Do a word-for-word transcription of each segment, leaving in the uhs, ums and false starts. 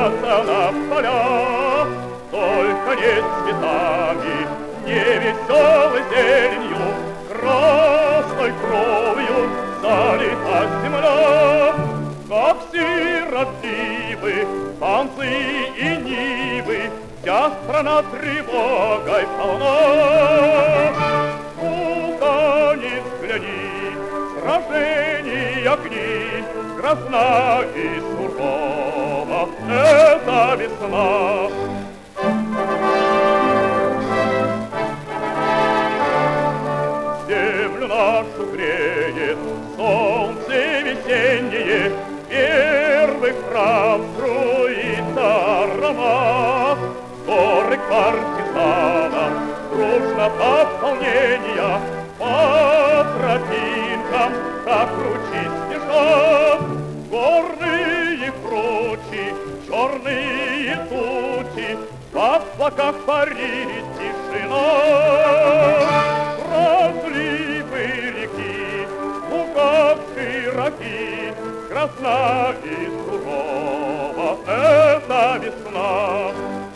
стремятся на поля, только не цветами, не веселой зеленью, красной кровью залита земля. Как сиротливы панцы и нивы, вся страна тревогой полна. Куда ни взгляни, сражений огни, грозна и сурова эта весна. Землю нашу греет солнце весеннее, первый храм струит аромат. Горы партизанов дружно пополнения по тропинкам, как ручьи снежат. Горные кручи, черные тучи, в облаках парит тишина. Разливы реки, луга широки, грозна и сурова эта весна.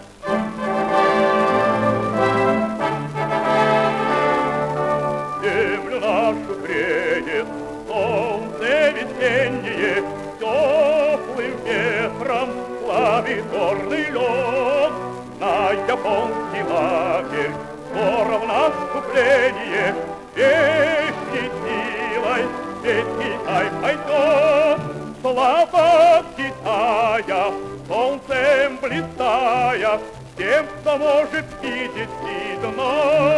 Землю нашу греет солнце весеннее, теплым ветром плавит горный лед. На японский лагерь скоро в наступление, вещей силой весь Китай пойдет. Слава Китая, солнцем блистая, тем, кто может видеть видно.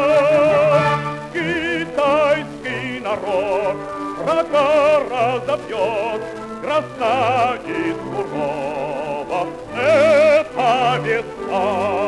Китайский народ врага разобьет, грозна и сурова эта весна.